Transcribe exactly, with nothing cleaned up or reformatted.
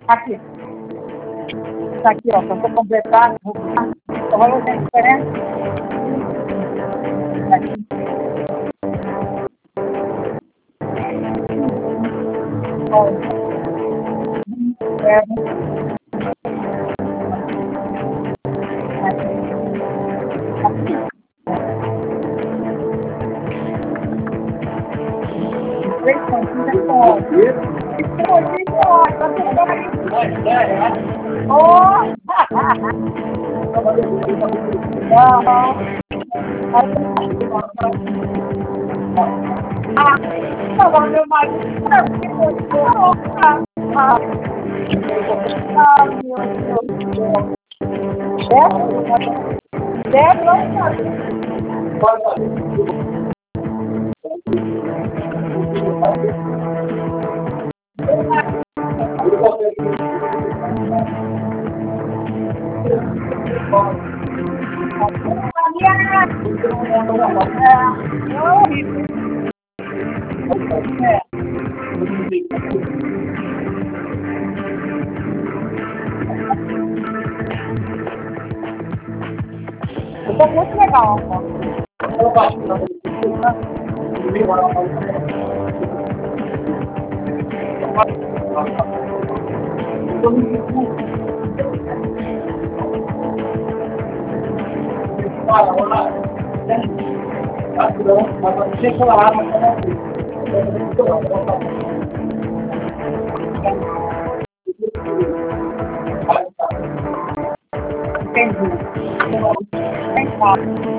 Aqui. Tá aqui, ó. Pra você completar, vou botar. Só vai fazer a diferença. Aqui. Ó. É. Aqui. Três pontinhos é bom. Isso, ó. Tá tudo aí. Oh! Ah, não, meu marido não, que muito ah, ah, ah, meu Deus do céu. Deve, deve não sabe. É horrível. É. Ficou muito legal, amor. Entendi. Entendi.